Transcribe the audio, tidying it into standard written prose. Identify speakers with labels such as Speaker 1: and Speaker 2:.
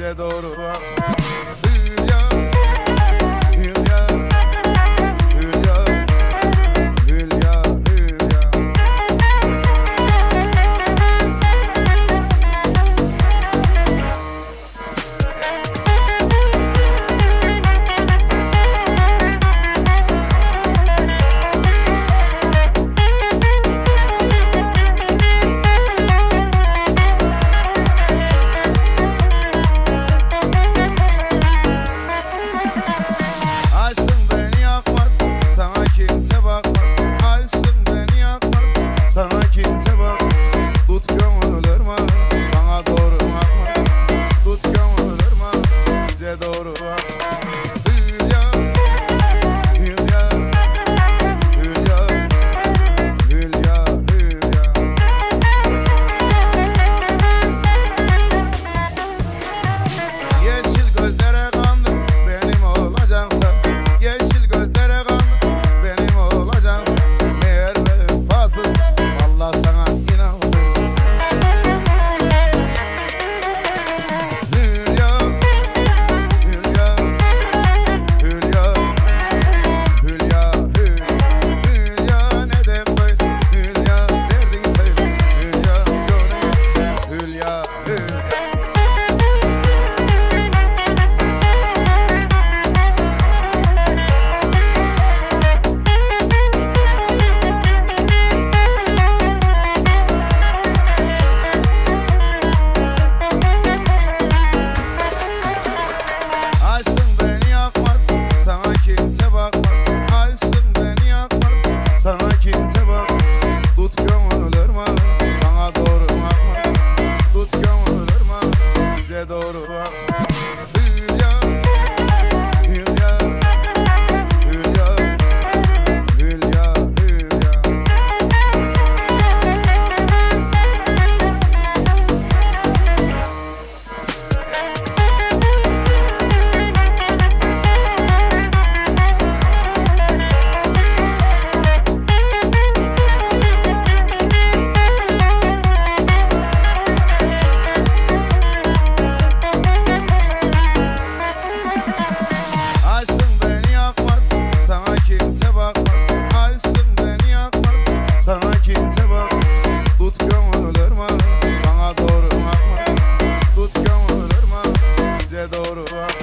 Speaker 1: bize doğru Hülya, Hülya, Hülya, Hülya, Hülya. Sana kimse bak, tut gönüllerime, bana doğru bakma, tut gönüllerime, bize doğru bak. Hülya, Hülya, Hülya, Hülya, Hülya. Yeşil gözlere kandım, benim olacaksın. Yeşil gözlere kandım, benim olacaksın. Meğer benim pasım. Allah sana inandım. Hülya, Hülya, Hülya, Hülya, Hülya, neden böyle? Hülya, derdin söyle. Hülya, gönlüm, Hülya, Hülya. Sana kimse bak, tut gönüllerime, bana doğru bakma, tut gönüllerime, bize doğru bak. Hülya, Hülya, Hülya, Hülya, Hülya. Sana kimse bakmaz, aşkım beni yakmaz. Sana kimse bak, tut gönüllerime, bana doğru bakma, tut gönüllerime, bize doğru bak.